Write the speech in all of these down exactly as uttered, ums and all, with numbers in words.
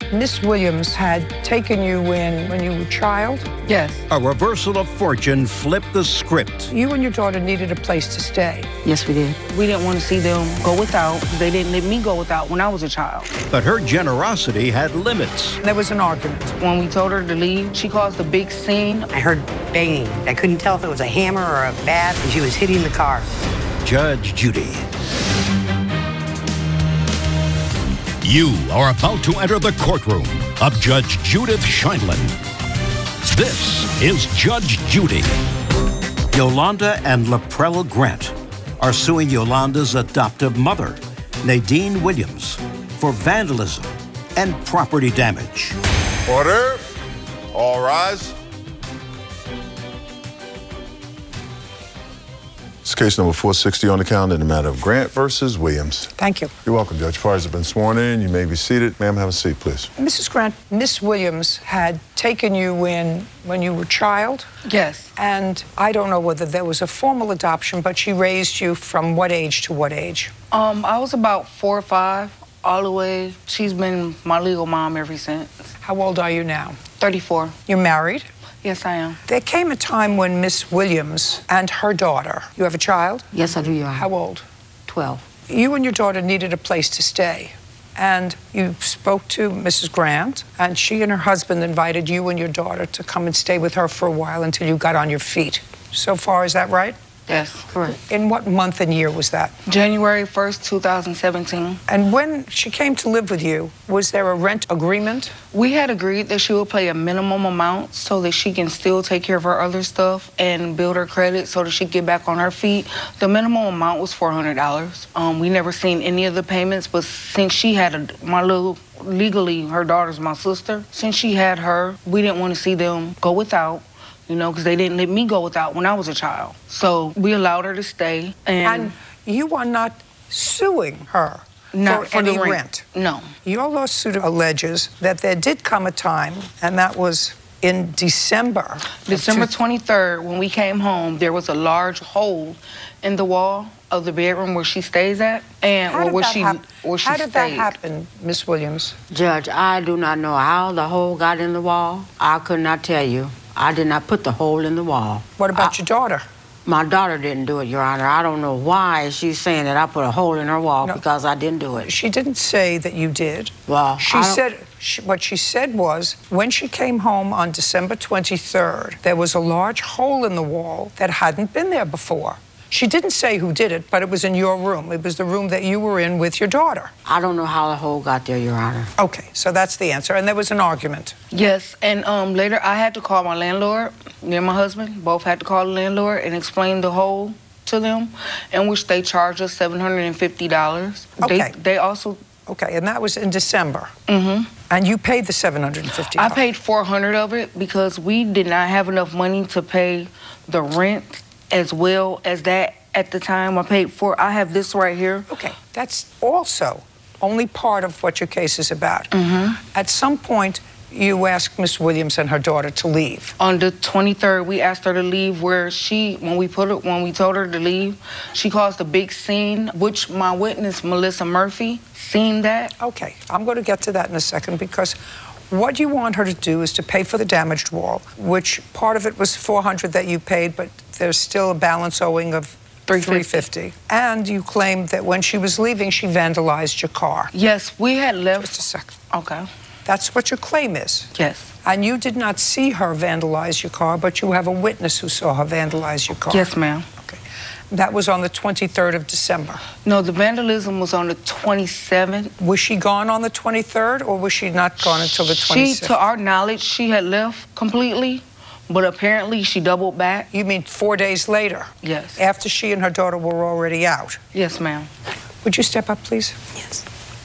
Miss Williams had taken you in when you were a child? Yes. A reversal of fortune flipped the script. You and your daughter needed a place to stay. Yes, we did. We didn't want to see them go without. They didn't let me go without when I was a child. But her generosity had limits. There was an argument. When we told her to leave, she caused a big scene. I heard banging. I couldn't tell if it was a hammer or a bat, and she was hitting the car. Judge Judy. You are about to enter the courtroom of Judge Judith Sheindlin. This is Judge Judy. Yolanda and Laprelle Grant are suing Yolanda's adoptive mother, Nadine Williams, for vandalism and property damage. Order. All rise. It's case number four sixty on the calendar in the matter of Grant versus Williams. Thank you. You're welcome, Judge. Parties have been sworn in. You may be seated. Ma'am, have a seat, please. Missus Grant, Miss Williams had taken you in when you were a child? Yes. And I don't know whether there was a formal adoption, but she raised you from what age to what age? Um, I was about four or five, all the way. She's been my legal mom ever since. How old are you now? thirty-four. You're married? Yes, I am. There came a time when Miss Williams and her daughter, you have a child? Yes, I do, Your Honor. How old? twelve. You and your daughter needed a place to stay. And you spoke to Missus Grant, and she and her husband invited you and your daughter to come and stay with her for a while until you got on your feet. So far, is that right? Yes. Correct. In what month and year was that? January first, two thousand seventeen. And when she came to live with you, was there a rent agreement? We had agreed that she would pay a minimum amount so that she can still take care of her other stuff and build her credit so that she can get back on her feet. The minimum amount was four hundred dollars. Um, we never seen any of the payments, but since she had a, my little, legally, her daughter's my sister, since she had her, we didn't want to see them go without. You know, because they didn't let me go without when I was a child. So we allowed her to stay. And, And you are not suing her not for, for any the rent. No. Your lawsuit alleges that there did come a time, and that was in December. December of two- twenty-third, when we came home, there was a large hole in the wall of the bedroom where she stays at, and How or did where that she hap- where she How did that stayed. happen, Miss Williams? Judge, I do not know how the hole got in the wall. I could not tell you. I did not put the hole in the wall. What about I- your daughter? My daughter didn't do it, Your Honor. I don't know why she's saying that I put a hole in her wall No. because I didn't do it. She didn't say that you did. Well, She I don't- said, she, what she said was, when she came home on December twenty-third, there was a large hole in the wall that hadn't been there before. She didn't say who did it, but it was in your room. It was the room that you were in with your daughter. I don't know how the hole got there, Your Honor. Okay, so that's the answer. And there was an argument. Yes, and um, later I had to call my landlord. Me and my husband both had to call the landlord and explain the hole to them, in which they charged us seven hundred fifty dollars. Okay. They, they also... Okay, and that was in December. Mm-hmm. And you paid the seven hundred fifty dollars. I paid four hundred dollars of it because we did not have enough money to pay the rent as well as that at the time. I paid for, I have this right here. Okay, that's also only part of what your case is about. Mm-hmm. At some point, you asked Miss Williams and her daughter to leave. On the twenty-third, we asked her to leave where she, when we put it, when we told her to leave, she caused a big scene, which my witness, Melissa Murphy, seen that. Okay, I'm going to get to that in a second because what you want her to do is to pay for the damaged wall, which part of it was four hundred dollars that you paid, but there's still a balance owing of three hundred fifty dollars. And you claimed that when she was leaving, she vandalized your car. Yes, we had left. Just a second. Okay. That's what your claim is. Yes. And you did not see her vandalize your car, but you have a witness who saw her vandalize your car. Yes, ma'am. Okay. That was on the twenty-third of December. No, the vandalism was on the twenty-seventh. Was she gone on the twenty-third, or was she not gone until the She, twenty-sixth? to our knowledge, she had left completely, but apparently she doubled back. You mean four days later? Yes. After she and her daughter were already out? Yes, ma'am. Would you step up, please? Yes.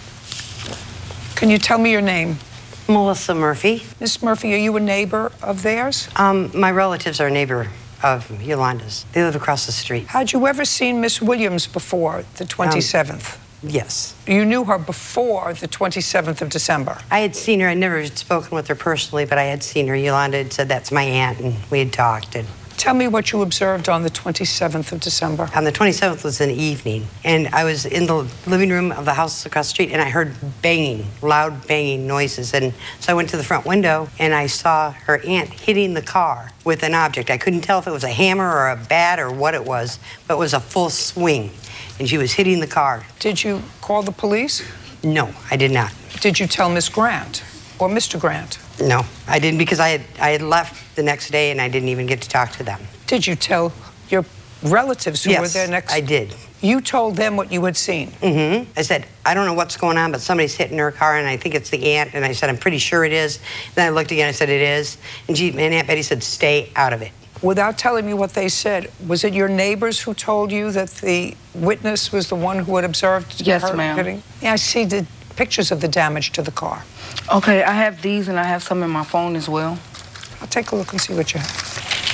Can you tell me your name? Melissa Murphy. Miss Murphy, are you a neighbor of theirs? Um, my relatives are a neighbor of Yolanda's. They live across the street. Had you ever seen Miss Williams before the twenty-seventh? Um, yes. You knew her before the twenty-seventh of December? I had seen her. I never had spoken with her personally, but I had seen her. Yolanda had said, that's my aunt, and we had talked. And Tell me what you observed on the twenty-seventh of December. On the twenty-seventh was an evening, and I was in the living room of the house across the street, and I heard banging, loud banging noises. And so I went to the front window, and I saw her aunt hitting the car with an object. I couldn't tell if it was a hammer or a bat or what it was, but it was a full swing, and she was hitting the car. Did you call the police? No, I did not. Did you tell Miss Grant or Mister Grant? No, I didn't, because I had, I had left the next day, and I didn't even get to talk to them. Did you tell your relatives who yes, were there next? I did. You told them what you had seen? Mm-hmm. I said, I don't know what's going on, but somebody's hitting her car, and I think it's the aunt. And I said, I'm pretty sure it is. Then I looked again, I said, it is. And, she, and Aunt Betty said, stay out of it. Without telling me what they said, was it your neighbors who told you that the witness was the one who had observed Yes, her ma'am. hitting? Yeah, I see the pictures of the damage to the car. Okay, I have these and I have some in my phone as well. I'll take a look and see what you have.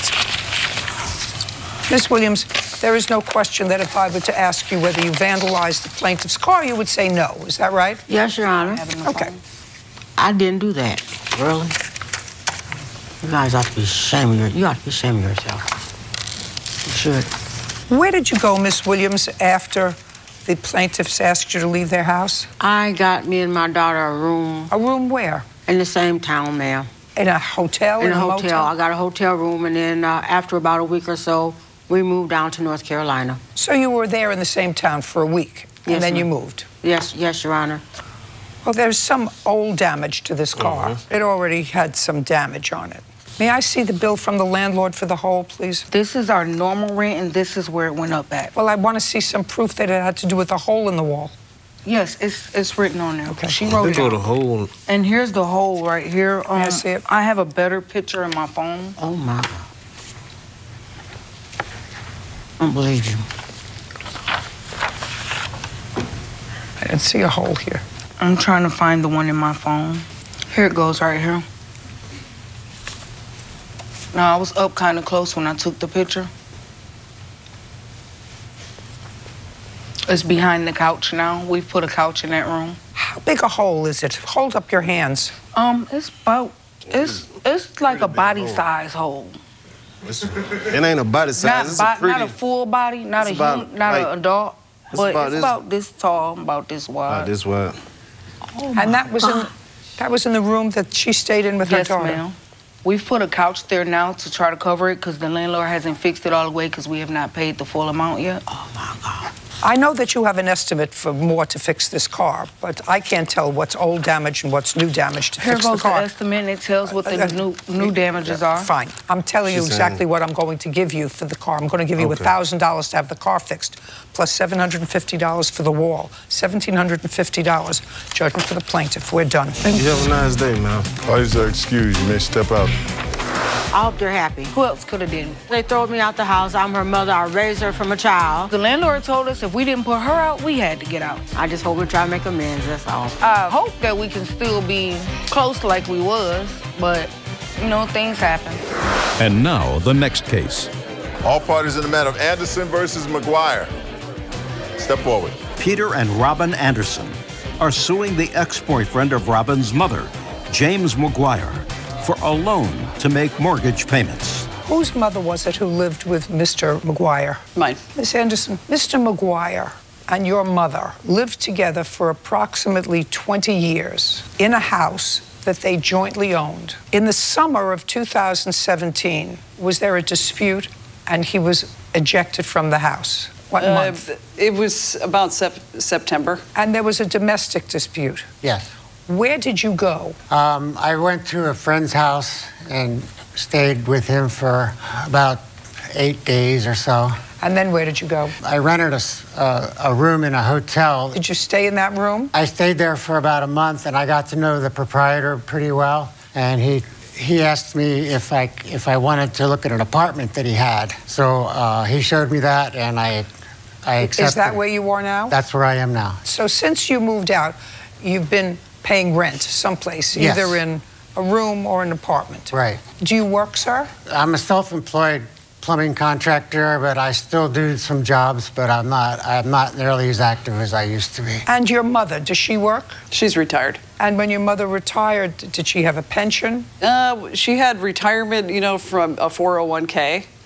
Miss Williams, there is no question that if I were to ask you whether you vandalized the plaintiff's car, you would say no. Is that right? Yes, Your Honor. I have it in my Okay. phone. I didn't do that. Really? You guys ought to be ashamed of your, you ought to be ashamed of yourself. You should. Where did you go, Miss Williams, after the plaintiffs asked you to leave their house? I got me and my daughter a room A room where? in the same town, ma'am. In a hotel? In a hotel. motel? I got a hotel room, and then uh, after about a week or so, we moved down to North Carolina. So you were there in the same town for a week, and Yes, then you ma'am. moved? Yes, yes, Your Honor. Well, there's some old damage to this car. It already had some damage on it. May I see the bill from the landlord for the hole, please? This is our normal rent, and this is where it went up at. Well, I want to see some proof that it had to do with the hole in the wall. Yes, it's it's written on there. Okay. She wrote They it go the out. whole. And here's the hole right here. Um, I see it? I have a better picture in my phone. Oh, my God. I don't believe you. I didn't see a hole here. I'm trying to find the one in my phone. Here it goes right here. Now, I was up kind of close when I took the picture. It's behind the couch now. We've put a couch in that room. How big a hole is it? Hold up your hands. Um, it's about, it's it's like a body size hole. It's, it ain't a body size. Not, It's bo- a pretty. not a full body, not It's a about, human, not like, an adult, it's but about it's this- about this tall, about this wide. Uh, this wide. And that was in that was in the room that she stayed in with her Yes, daughter. ma'am. We've put a couch there now to try to cover it because the landlord hasn't fixed it all the way because we have not paid the full amount yet. Oh, my God. I know that you have an estimate for more to fix this car, but I can't tell what's old damage and what's new damage to Here fix the goes the car. estimate, and it tells what the Uh, uh, new new damages are. Fine. I'm telling you She's exactly saying- what I'm going to give you for the car. I'm going to give you Okay. one thousand dollars to have the car fixed, plus seven hundred fifty dollars for the wall, one thousand seven hundred fifty dollars. Judgment for the plaintiff. We're done. You have a nice day, man. Parties are excused. You may step out. I hope they're happy. Who else could have did it? They throw me out the house. I'm her mother. I raised her from a child. The landlord told us if we didn't put her out, we had to get out. I just hope we try to make amends, that's all. I hope that we can still be close like we was, but, you know, things happen. And now, the next case. All parties in the matter of Anderson versus McGuire. Step forward. Peter and Robin Anderson are suing the ex-boyfriend of Robin's mother, James McGuire, for a loan to make mortgage payments. Whose mother was it who lived with Mister McGuire? Mine. Miss Anderson, Mister McGuire and your mother lived together for approximately twenty years in a house that they jointly owned. In the summer of two thousand seventeen, was there a dispute and he was ejected from the house? What Uh, month? it was about sep- September. And there was a domestic dispute. Yes. Where did you go? Um, I went to a friend's house and stayed with him for about eight days or so. And then where did you go? I rented a, s- uh, a room in a hotel. Did you stay in that room? I stayed there for about a month, and I got to know the proprietor pretty well. And he he asked me if I if I wanted to look at an apartment that he had. So uh, he showed me that, and I I accepted. Is that it. where you are now? That's where I am now. So since you moved out, you've been paying rent someplace, Yes. either in a room or an apartment. Right. Do you work, sir? I'm a self-employed plumbing contractor, but I still do some jobs, but I'm not I'm not nearly as active as I used to be. And your mother, does she work? She's retired. And when your mother retired, did she have a pension? Uh, she had retirement, you know, from a four oh one k.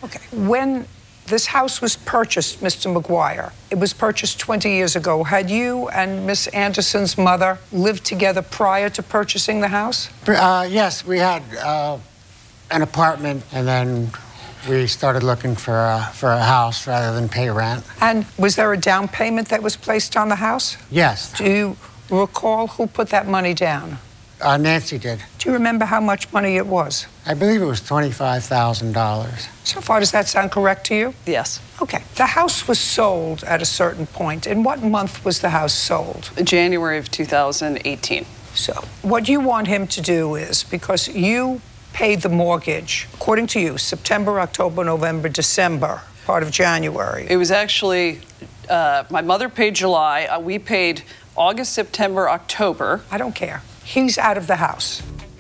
Okay. When this house was purchased, Mister McGuire, it was purchased twenty years ago. Had you and Miss Anderson's mother lived together prior to purchasing the house? Uh, yes, we had uh, an apartment, and then we started looking for a, for a house rather than pay rent. And was there a down payment that was placed on the house? Yes. Do you recall who put that money down? Uh, Nancy did. Do you remember how much money it was? I believe it was twenty-five thousand dollars. So far, does that sound correct to you? Yes. Okay. The house was sold at a certain point. In what month was the house sold? January of two thousand eighteen. So what you want him to do is, because you paid the mortgage, according to you, September, October, November, December, part of January. It was actually, uh, my mother paid July. Uh, we paid August, September, October. I don't care. He's out of the house.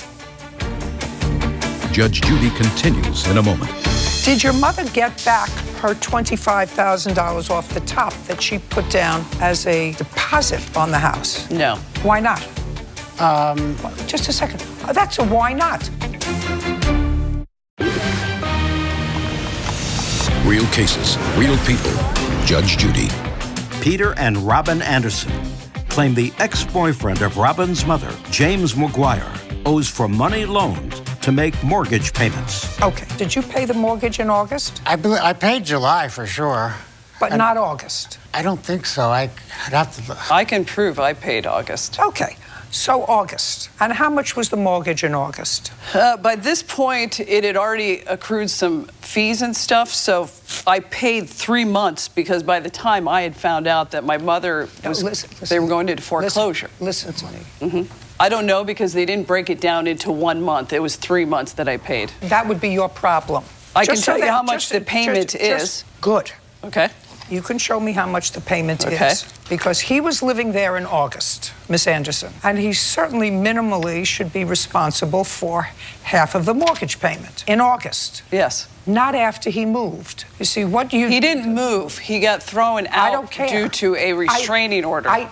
Judge Judy continues in a moment. Did your mother get back her twenty-five thousand dollars off the top that she put down as a deposit on the house? No. Why not? Um, Just a second. Oh, that's a why not. Real cases, real people. Judge Judy. Peter and Robin Anderson claim the ex-boyfriend of Robin's mother, James McGuire, owes for money loaned to make mortgage payments. Okay. Did you pay the mortgage in August? I, bel I paid July for sure. But And- not August. I don't think so. I, I'd have to. I can prove I paid August. Okay. So August. And how much was the mortgage in August? Uh, by this point, it had already accrued some fees and stuff, so I paid three months because by the time I had found out that my mother No, was, listen, listen. they were going into foreclosure. Listen, listen to me. hmm I don't know because they didn't break it down into one month. It was three months that I paid. That would be your problem. I can Just so tell you that- how much just- the payment just- is. just- Good. Okay. You can show me how much the payment Okay. is. Because he was living there in August, Miss Anderson. And he certainly minimally should be responsible for half of the mortgage payment in August. Yes. Not after he moved. You see, what you... He didn't move. He got thrown out I don't care. due to a restraining I, order. I,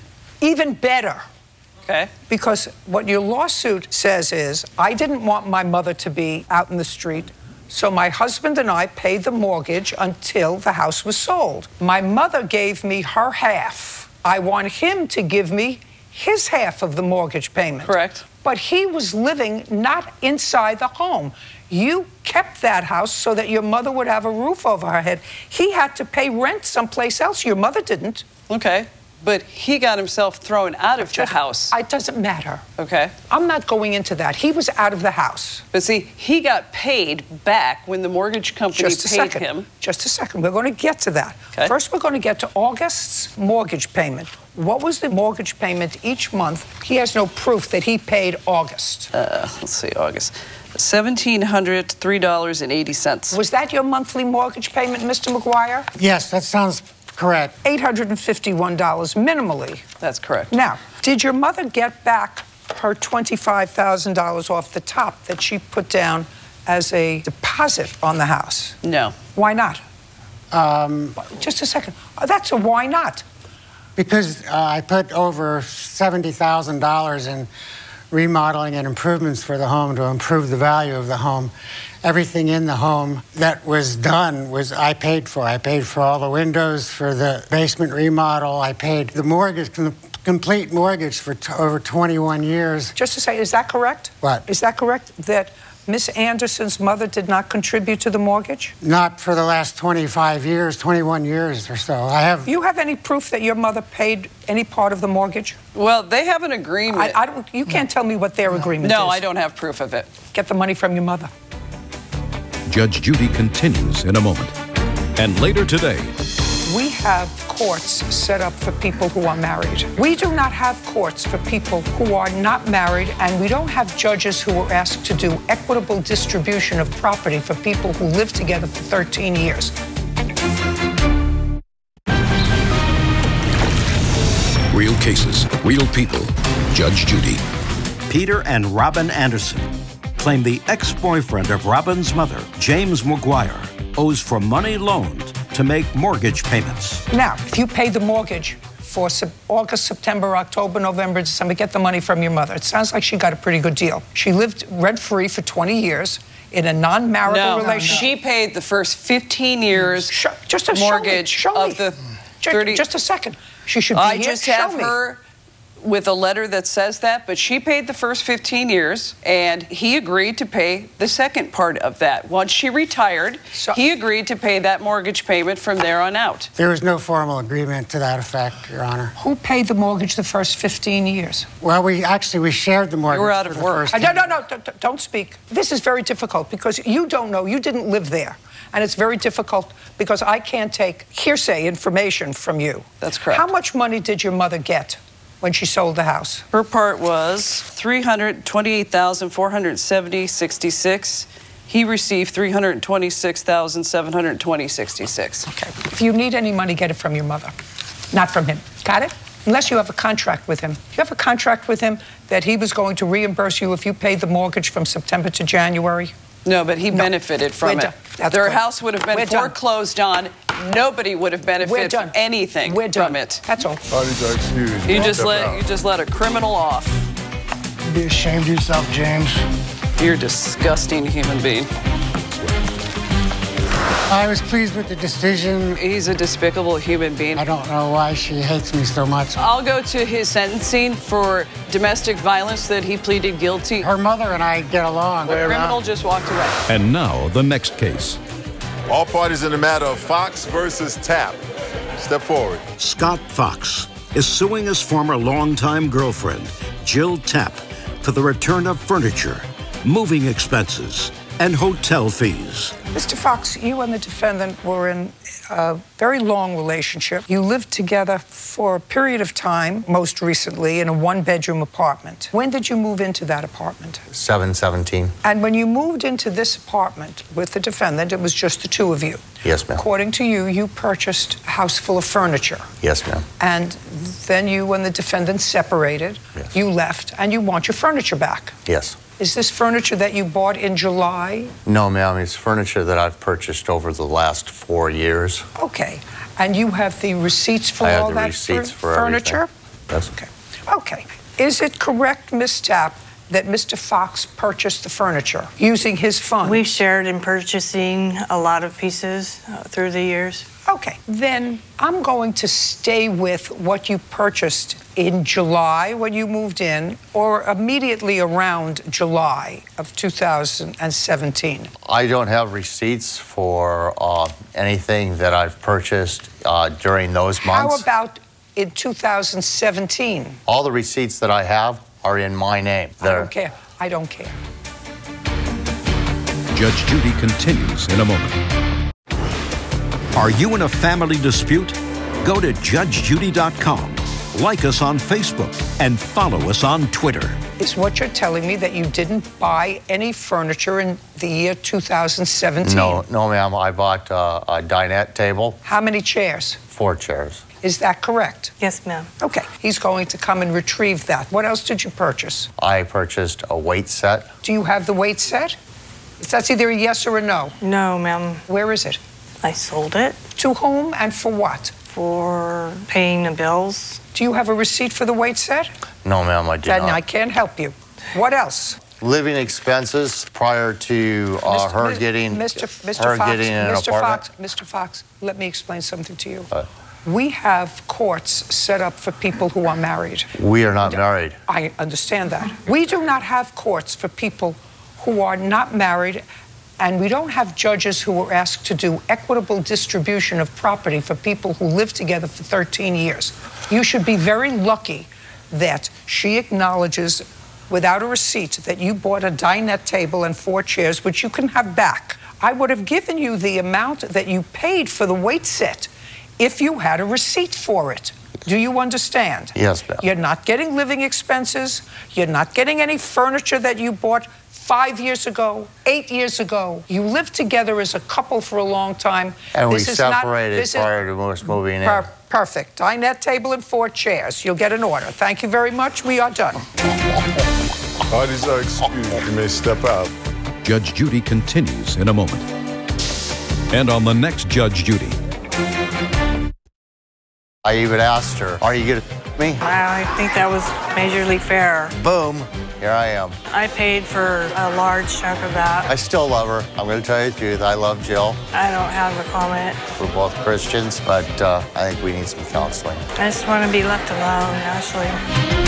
even better. Okay. Because what your lawsuit says is, I didn't want my mother to be out in the street, so my husband and I paid the mortgage until the house was sold. My mother gave me her half. I want him to give me his half of the mortgage payment. Correct. But he was living not inside the home. You kept that house so that your mother would have a roof over her head. He had to pay rent someplace else. Your mother didn't. Okay. But he got himself thrown out of Just- the house. It doesn't matter. Okay. I'm not going into that. He was out of the house. But see, he got paid back when the mortgage company Just a paid second. him. Just a second. We're going to get to that. Okay. First, we're going to get to August's mortgage payment. What was the mortgage payment each month? He has no proof that he paid August. Uh, let's see, August. one thousand seven hundred three dollars and eighty cents. Was that your monthly mortgage payment, Mister McGuire? Yes, that sounds correct. eight hundred fifty-one dollars minimally. That's correct. Now, did your mother get back her twenty-five thousand dollars off the top that she put down as a deposit on the house? No. Why not? Um, Just a second. Uh, That's a why not. because uh, I put over seventy thousand dollars in remodeling and improvements for the home to improve the value of the home. Everything in the home that was done was I paid for. I paid for all the windows, for the basement remodel. I paid the mortgage, the complete mortgage for t- over twenty-one years. Just to say, is that correct? What? Is that correct? That Miss Anderson's mother did not contribute to the mortgage? Not for the last twenty-five years, twenty-one years or so. I have. Do you have any proof that your mother paid any part of the mortgage? Well, they have an I, agreement. I don't. You can't tell me what their agreement is. no, I don't have proof of it. Get the money from your mother. Judge Judy continues in a moment. And later today, We have courts set up for people who are married. We do not have courts for people who are not married, and we don't have judges who are asked to do equitable distribution of property for people who live together for thirteen years. real cases, real people. Judge Judy. Peter and Robin Anderson claim the ex-boyfriend of Robin's mother, James McGuire, owes for money loaned to make mortgage payments. Now, if you pay the mortgage for Sep- August, September, October, November, December, get the money from your mother. It sounds like she got a pretty good deal. She lived rent-free for twenty years. in a non-marital No, relationship? she paid the first fifteen years Sh- just a mortgage show me, show of me. the Ju- thirty. Just a second. She should be I here. just Show have me. her with a letter that says that, but she paid the first fifteen years, and he agreed to pay the second part of that. Once she retired, So- he agreed to pay that mortgage payment from there on out. There was no formal agreement to that effect, Your Honor. Who paid the mortgage the first fifteen years? Well, we actually we shared the mortgage. were out for of the work. first Uh, No, ten no, no, d- d- don't speak. This is very difficult because you don't know, you didn't live there. And it's very difficult because I can't take hearsay information from you. That's correct. How much money did your mother get when she sold the house? Her part was three hundred twenty-eight thousand four hundred seventy dollars and sixty-six cents. He received three hundred twenty-six thousand seven hundred twenty dollars and sixty-six cents. Okay. If you need any money, get it from your mother, not from him. Got it? Unless you have a contract with him. You have a contract with him that he was going to reimburse you if you paid the mortgage from September to January? No, but he No. benefited from We're it. done. That's Their good. house would have been We're done. foreclosed on. Nobody would have We're benefited done. from anything We're done. from it. That's all. Parties are excused. You just Step let out. you just let a criminal off. Be ashamed of yourself, James. You're a disgusting human being. I was pleased with the decision. He's a despicable human being. I don't know why she hates me so much. I'll go to his sentencing for domestic violence that he pleaded guilty. Her mother and I get along. The criminal just walked away. And now, the next case. All parties in the matter of Fox versus Tapp. Step forward. Scott Fox is suing his former longtime girlfriend, Jill Tapp, for the return of furniture, moving expenses, and hotel fees. Mister Fox, you and the defendant were in a very long relationship. You lived together for a period of time, most recently in a one-bedroom apartment. When did you move into that apartment? seven seventeen. And when you moved into this apartment with the defendant, it was just the two of you. Yes, ma'am. According to you, you purchased a house full of furniture. Yes, ma'am. And then you and the defendant separated. Yes. You left, and you want your furniture back. Yes. Is this furniture that you bought in July? No, ma'am. It's furniture that I've purchased over the last four years. Okay. And you have the receipts for I have all the that receipts fur- for furniture? everything. Yes. Okay. Okay. Is it correct, Miss Tapp, that Mister Fox purchased the furniture using his funds? We shared in purchasing a lot of pieces uh, through the years. Okay. Then I'm going to stay with what you purchased in July when you moved in, or immediately around July of two thousand seventeen. I don't have receipts for uh, anything that I've purchased uh, during those months. How about in two thousand seventeen? All the receipts that I have are in my name. I They're- don't care. I don't care. Judge Judy continues in a moment. Are you in a family dispute? Go to judge judy dot com, like us on Facebook, and follow us on Twitter. Is what you're telling me that you didn't buy any furniture in the year two thousand seventeen? No, no, ma'am. I bought uh, a dinette table, How many chairs? four chairs. Is that correct? Yes, ma'am. Okay. He's going to come and retrieve that. What else did you purchase? I purchased a weight set. Do you have the weight set? That's either a yes or a no. No, ma'am. Where is it? I sold it To whom and for what? for paying the bills. Do you have a receipt for the weight set? No, ma'am, I did Then I not. can't help you. What else? Living expenses prior to uh, Mister her Mis- getting Mister Mister her Fox, getting an Mister apartment. Fox, Mister Fox, let me explain something to you. Uh, We have courts set up for people who are married. we are not married. I understand that. We do not have courts for people who are not married, and we don't have judges who are asked to do equitable distribution of property for people who live together for thirteen years. You should be very lucky that she acknowledges without a receipt that you bought a dinette table and four chairs, which you can have back. I would have given you the amount that you paid for the weight set if you had a receipt for it. Do you understand? Yes, ma'am. You're not getting living expenses. You're not getting any furniture that you bought five years ago, eight years ago. You lived together as a couple for a long time. And we This is not- separated this is- prior to us moving in. Per- Perfect. Dinette table and four chairs. You'll get an order. Thank you very much. We are done. Parties are excused. You may step out. Judge Judy continues in a moment. And on the next Judge Judy. I even asked her, are you going to me? I think that was majorly fair. Boom, here I am. I paid for a large chunk of that. I still love her. I'm going to tell you the truth. I love Jill. I don't have a comment. We're both Christians, but uh, I think we need some counseling. I just want to be left alone, Ashley.